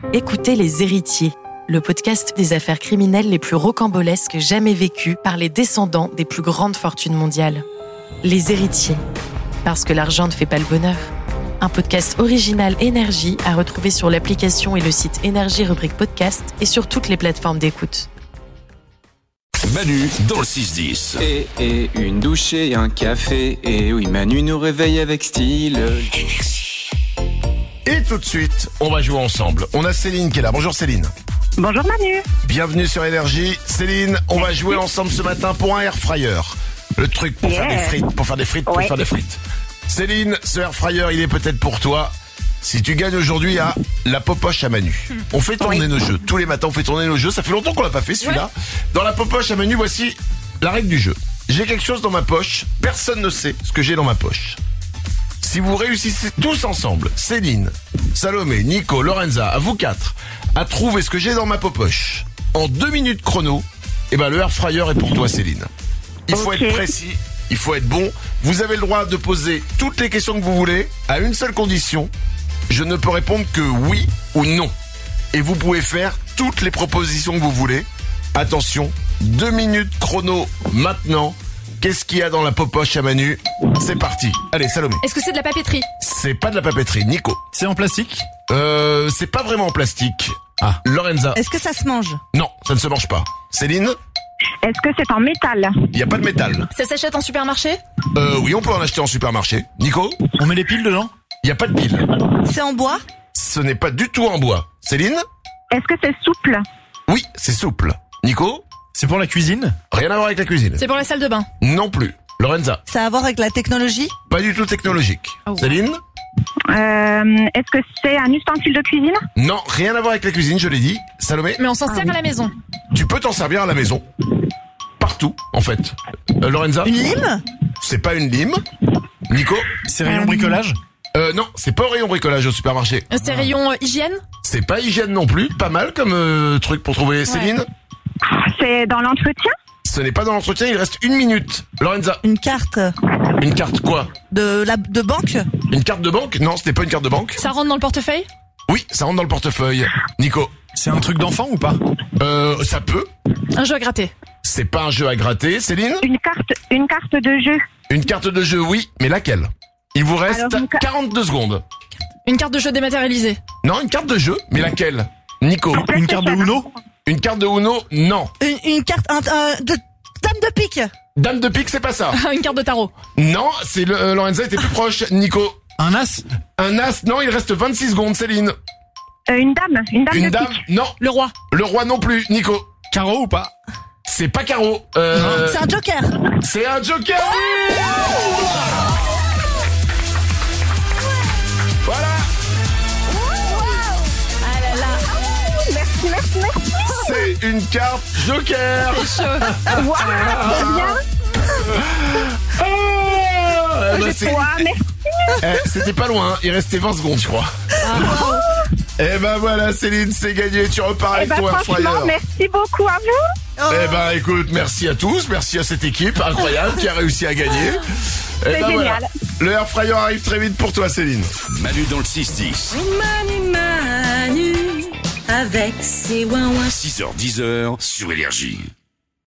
Écoutez Les Héritiers, le podcast des affaires criminelles les plus rocambolesques jamais vécues par les descendants des plus grandes fortunes mondiales. Les Héritiers, parce que l'argent ne fait pas le bonheur. Un podcast original Énergie à retrouver sur l'application et le site Énergie rubrique podcast et sur toutes les plateformes d'écoute. Manu dans le 6-10. Et une douche et un café. Et oui, Manu nous réveille avec style. Et tout de suite, on va jouer ensemble. On a Céline qui est là. Bonjour Céline. Bonjour Manu. Bienvenue sur Énergie. Céline, on va jouer ensemble ce matin pour un air fryer. Le truc pour faire des frites, pour faire des frites. Céline, ce air fryer, il est peut-être pour toi. Si tu gagnes aujourd'hui à la popoche à Manu. On fait tourner nos jeux. Tous les matins, on fait tourner nos jeux. Ça fait longtemps qu'on l'a pas fait, celui-là. Dans la popoche à Manu, voici la règle du jeu. J'ai quelque chose dans ma poche. Personne ne sait ce que j'ai dans ma poche. Si vous réussissez tous ensemble, Céline, Salomé, Nico, Lorenza, à vous quatre, à trouver ce que j'ai dans ma popoche en 2 minutes chrono, eh ben le air fryer est pour toi, Céline. Il faut être précis, il faut être bon. Vous avez le droit de poser toutes les questions que vous voulez, à une seule condition. Je ne peux répondre que oui ou non. Et vous pouvez faire toutes les propositions que vous voulez. Attention, 2 minutes chrono maintenant. Qu'est-ce qu'il y a dans la popoche à Manu? C'est parti. Allez, Salomé. Est-ce que c'est de la papeterie? C'est pas de la papeterie. Nico. C'est en plastique? C'est pas vraiment en plastique. Ah. Lorenza. Est-ce que ça se mange? Non, ça ne se mange pas. Céline. Est-ce que c'est en métal? Il y a pas de métal. Ça s'achète en supermarché? Oui, on peut en acheter en supermarché. Nico. On met les piles dedans? Il y a pas de pile. C'est en bois? Ce n'est pas du tout en bois. Céline. Est-ce que c'est souple? Oui, c'est souple. Nico. C'est pour la cuisine? Rien à voir avec la cuisine. C'est pour la salle de bain? Non plus. Lorenza. Ça a à voir avec la technologie? Pas du tout technologique. Oh. Céline. Est-ce que c'est un ustensile de cuisine? Non, rien à voir avec la cuisine, je l'ai dit. Salomé. Mais on s'en sert à la maison. Tu peux t'en servir à la maison. Partout, en fait. Lorenza. Une lime? C'est pas une lime. Nico. C'est rayon bricolage? Non, c'est pas au rayon bricolage au supermarché. C'est rayon hygiène? C'est pas hygiène non plus. Pas mal comme truc pour trouver. Céline. C'est dans l'entretien? Ce n'est pas dans l'entretien, il reste 1 minute. Lorenza. Une carte Une carte quoi? de banque? Une carte de banque? Non, ce n'est pas une carte de banque. Ça rentre dans le portefeuille? Oui, ça rentre dans le portefeuille. Nico. C'est un truc d'enfant ou pas? Ça peut. Un jeu à gratter? C'est pas un jeu à gratter. Céline. Une carte de jeu? Une carte de jeu, oui, mais laquelle? Il vous reste Alors, 42 secondes. Une carte de jeu dématérialisée? Non, une carte de jeu, mais laquelle? Nico. Une carte de Uno? Une carte de Uno? Non. Une carte de dame de pique? Dame de pique, c'est pas ça. Une carte de tarot? Non, c'est Lorenza était plus proche. Nico. Un as? Un as? Non, il reste 26 secondes. Céline. Une dame Une de dame? pique? Non. Le roi? Le roi non plus. Nico. Carreau ou pas? C'est pas carreau. C'est un joker? C'est un joker. Voilà. Ah là là. Merci. C'est une carte joker. C'est chaud. Waouh, c'est bien. Merci. C'était pas loin, il restait 20 secondes, je crois. Et ben voilà, Céline, c'est gagné. Tu repars avec ton air fryer. Franchement, merci beaucoup à vous. Eh ben écoute, merci à tous, merci à cette équipe incroyable qui a réussi à gagner. C'est génial. Voilà. Le air fryer arrive très vite pour toi, Céline. Manu dans le 6-10. Manu, avec ses ouin-ouin. 6h-10h sur Énergie.